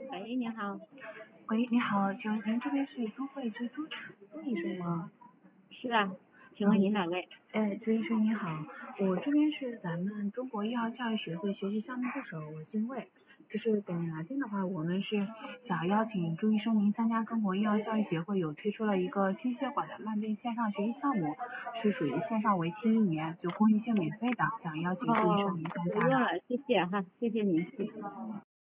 喂，你好。 喂，你好，请问您这边是都会之朱医生吗？ 是啊，请问您哪位？ 朱医生您好，我这边是咱们中国医药教育学会学习项目助手，我姓魏。就是给您来电的话，我们是想邀请朱医生您参加中国医药教育协会有推出了一个心血管的慢病线上学习项目，是属于线上为期1年，就公益性免费的，想邀请朱医生您参加的。 不用了，谢谢哈，谢谢您，谢谢。